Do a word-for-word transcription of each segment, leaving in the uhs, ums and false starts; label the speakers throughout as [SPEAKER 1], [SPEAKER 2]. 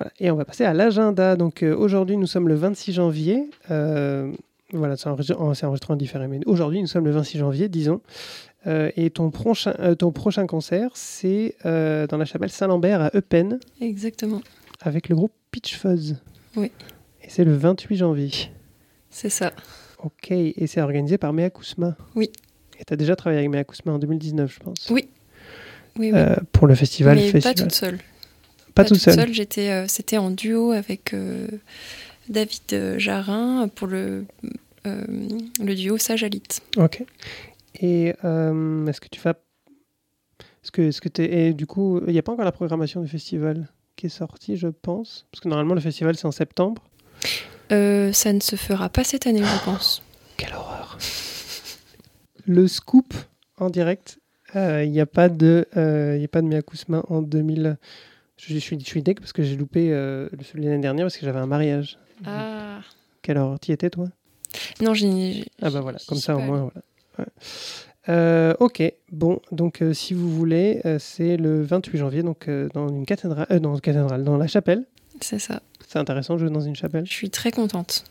[SPEAKER 1] Voilà. Et on va passer à l'agenda. Donc euh, aujourd'hui, nous sommes le vingt-six janvier. Euh, voilà, c'est enregistré, c'est enregistré en différé, mais aujourd'hui, nous sommes le vingt-six janvier, disons. Euh, et ton prochain, euh, ton prochain concert, c'est euh, dans la chapelle Saint-Lambert à Eupen.
[SPEAKER 2] Exactement.
[SPEAKER 1] Avec le groupe Pitch Fuzz.
[SPEAKER 2] Oui.
[SPEAKER 1] Et c'est le vingt-huit janvier.
[SPEAKER 2] C'est ça.
[SPEAKER 1] Ok. Et c'est organisé par Mea Kousma.
[SPEAKER 2] Oui.
[SPEAKER 1] Et tu as déjà travaillé avec Mea Kousma en deux mille dix-neuf, je pense.
[SPEAKER 2] Oui. Oui, oui.
[SPEAKER 1] Euh, pour le festival.
[SPEAKER 2] Mais
[SPEAKER 1] festival.
[SPEAKER 2] pas toute seule.
[SPEAKER 1] Pas,
[SPEAKER 2] pas
[SPEAKER 1] toute seule.
[SPEAKER 2] seule. J'étais, euh, c'était en duo avec euh, David Jarin pour le, euh, le duo Sajalit.
[SPEAKER 1] Ok. Et euh, est-ce que tu vas... Est-ce que, est-ce que t'es... Et du coup, il n'y a pas encore la programmation du festival qui est sortie, je pense. Parce que normalement, le festival, c'est en septembre.
[SPEAKER 2] Euh, ça ne se fera pas cette année, je pense.
[SPEAKER 1] Quelle horreur. Le scoop en direct. Il euh, n'y a pas de, il euh, y a pas de Mea Kousma en deux mille. Je, je suis, je suis deg parce que j'ai loupé euh, celui de l'année dernière parce que j'avais un mariage.
[SPEAKER 2] Ah.
[SPEAKER 1] Quelle horreur. T'y étais, toi?
[SPEAKER 2] Non, j'ai. j'ai
[SPEAKER 1] ah bah voilà, comme ça au
[SPEAKER 2] pas
[SPEAKER 1] moins. Voilà. Ouais. Euh, ok, bon, donc euh, si vous voulez, euh, c'est le vingt-huit janvier, donc euh, dans une cathédrale, euh, dans une cathédrale, dans la chapelle.
[SPEAKER 2] C'est ça.
[SPEAKER 1] C'est intéressant de jouer dans une chapelle.
[SPEAKER 2] Je suis très contente.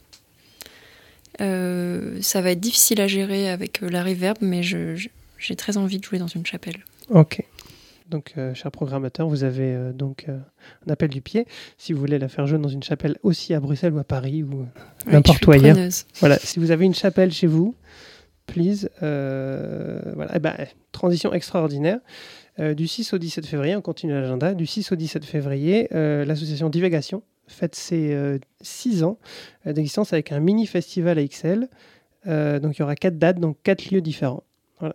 [SPEAKER 2] Euh, ça va être difficile à gérer avec euh, la reverb, mais je, je, j'ai très envie de jouer dans une chapelle.
[SPEAKER 1] Ok. Donc, euh, cher programmateur, vous avez euh, donc euh, un appel du pied. Si vous voulez la faire jouer dans une chapelle aussi à Bruxelles ou à Paris ou
[SPEAKER 2] ouais,
[SPEAKER 1] n'importe où ailleurs.
[SPEAKER 2] Preneuse.
[SPEAKER 1] Voilà, si vous avez une chapelle chez vous, please. Euh, voilà. Et ben, transition extraordinaire. Euh, du six au dix-sept février, on continue l'agenda. Du six au dix-sept février, euh, l'association Divagation fête ses euh, six ans euh, d'existence avec un mini-festival à X L. Euh, donc, il y aura quatre dates, donc quatre lieux différents. Voilà.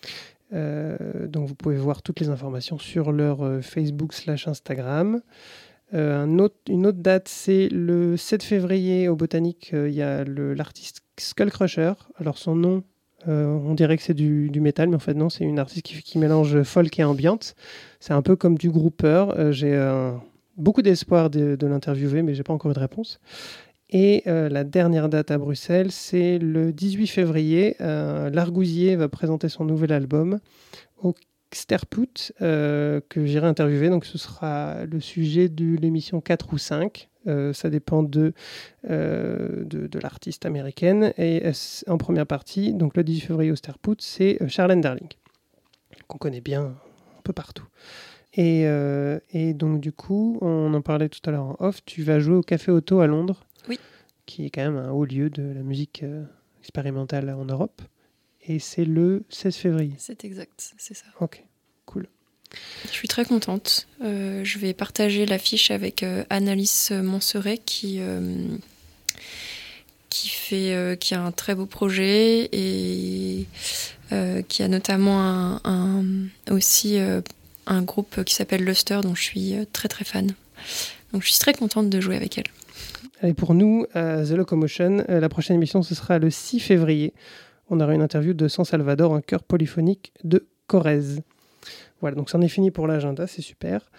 [SPEAKER 1] Euh, donc, vous pouvez voir toutes les informations sur leur euh, Facebook slash Instagram. Euh, un autre, une autre date, c'est le sept février au Botanique. Il euh, y a le, l'artiste Skullcrusher. Alors, son nom, euh, on dirait que c'est du, du métal, mais en fait, non, c'est une artiste qui, qui mélange folk et ambiante. C'est un peu comme du grouper. Euh, j'ai euh, beaucoup d'espoir de, de l'interviewer, mais j'ai pas encore eu de réponse. Et euh, la dernière date à Bruxelles, c'est le dix-huit février. Euh, L'Argousier va présenter son nouvel album au Sterput, euh, que j'irai interviewer. Donc, ce sera le sujet de l'émission quatre ou cinq. Euh, ça dépend de, euh, de, de l'artiste américaine. Et en première partie, donc le dix-huit février au Sterput, c'est Charlène Darling, qu'on connaît bien un peu partout. Et, euh, et donc, du coup, on en parlait tout à l'heure en off, tu vas jouer au Café Otto à Londres.
[SPEAKER 2] Oui. Qui
[SPEAKER 1] est quand même un haut lieu de la musique euh, expérimentale en Europe. Et c'est le seize février.
[SPEAKER 2] C'est exact, c'est ça.
[SPEAKER 1] Ok, cool.
[SPEAKER 2] Je suis très contente. Euh, je vais partager l'affiche avec euh, Annalise Monseret qui, euh, qui, fait, euh, qui a un très beau projet et euh, qui a notamment un, un, aussi euh, un groupe qui s'appelle Luster dont je suis très très fan. Donc je suis très contente de jouer avec elle.
[SPEAKER 1] Et pour nous, à The Locomotion, euh, la prochaine émission, ce sera le six février. On aura une interview de San Salvador, un chœur polyphonique de Corrèze. Voilà, donc c'en est fini pour l'agenda, c'est super.